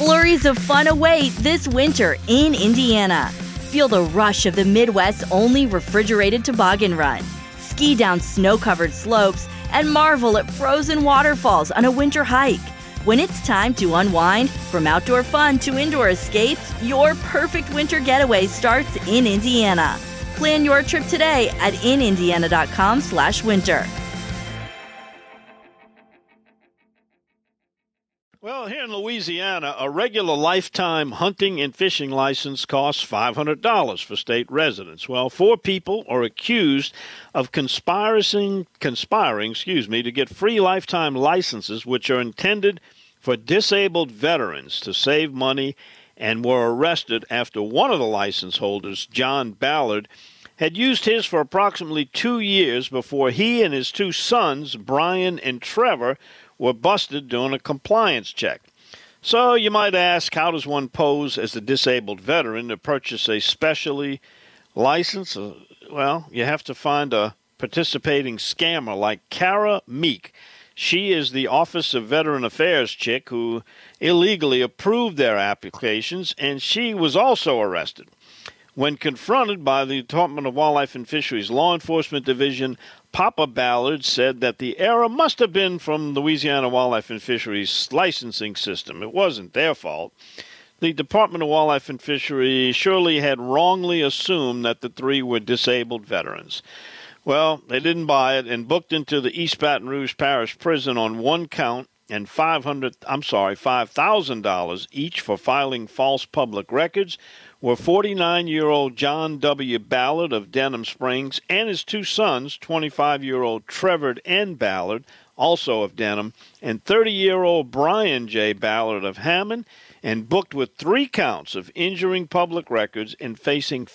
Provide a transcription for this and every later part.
Flurries of fun await this winter in Indiana. Feel the rush of the Midwest's only refrigerated toboggan run. Ski down snow-covered slopes and marvel at frozen waterfalls on a winter hike. When it's time to unwind, from outdoor fun to indoor escapes, your perfect winter getaway starts in Indiana. Plan your trip today at inindiana.com/winter. Well, here in Louisiana, a regular lifetime hunting and fishing license costs $500 for state residents. Well, 4 people are accused of conspiring to get free lifetime licenses, which are intended for disabled veterans to save money, and were arrested after one of the license holders, John Ballard, had used his for approximately 2 years before he and his 2 sons, Brian and Trevor, were busted doing a compliance check. So you might ask, how does one pose as a disabled veteran to purchase a specially license? Well, you have to find a participating scammer like Kara Meek. She is the Office of Veteran Affairs chick who illegally approved their applications, and she was also arrested. When confronted by the Department of Wildlife and Fisheries Law Enforcement Division, Papa Ballard said that the error must have been from Louisiana Wildlife and Fisheries licensing system. It wasn't their fault. The Department of Wildlife and Fisheries surely had wrongly assumed that the 3 were disabled veterans. Well, they didn't buy it and booked into the East Baton Rouge Parish Prison on 1 count and $5,000 each for filing false public records were 49-year-old John W. Ballard of Denham Springs and his 2 sons, 25-year-old Trevor N. Ballard, also of Denham, and 30-year-old Brian J. Ballard of Hammond, and booked with 3 counts of injuring public records and facing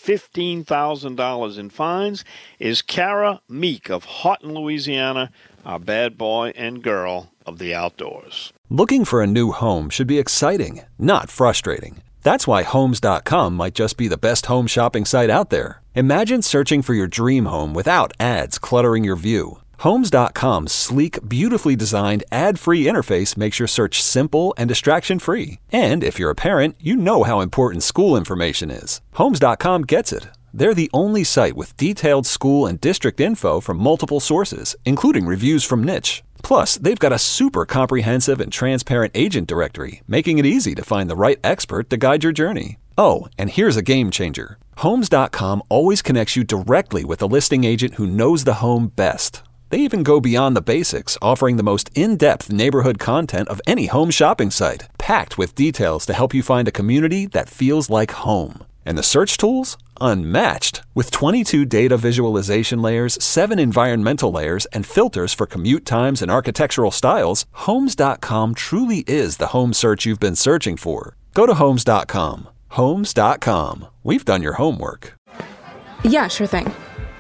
$15,000 in fines, is Kara Meek of Houghton, Louisiana, our bad boy and girl of the outdoors. Looking for a new home should be exciting, not frustrating. That's why Homes.com might just be the best home shopping site out there. Imagine searching for your dream home without ads cluttering your view. Homes.com's sleek, beautifully designed, ad-free interface makes your search simple and distraction-free. And if you're a parent, you know how important school information is. Homes.com gets it. They're the only site with detailed school and district info from multiple sources, including reviews from Niche. Plus, they've got a super comprehensive and transparent agent directory, making it easy to find the right expert to guide your journey. Oh, and here's a game changer. Homes.com always connects you directly with a listing agent who knows the home best. They even go beyond the basics, offering the most in-depth neighborhood content of any home shopping site, packed with details to help you find a community that feels like home. And the search tools? Unmatched. With 22 data visualization layers, 7 environmental layers, and filters for commute times and architectural styles, Homes.com truly is the home search you've been searching for. Go to Homes.com. Homes.com. We've done your homework. Yeah, sure thing.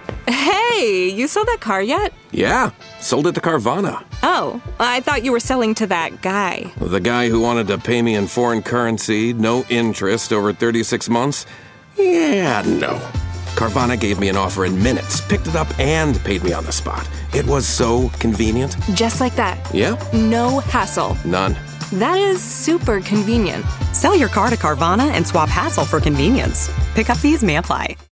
Hey, you sold that car yet? Yeah, sold it to Carvana. Oh, I thought you were selling to that guy. The guy who wanted to pay me in foreign currency, no interest, over 36 months? Yeah, no. Carvana gave me an offer in minutes, picked it up, and paid me on the spot. It was so convenient. Just like that. Yeah? No hassle. None. That is super convenient. Sell your car to Carvana and swap hassle for convenience. Pickup fees may apply.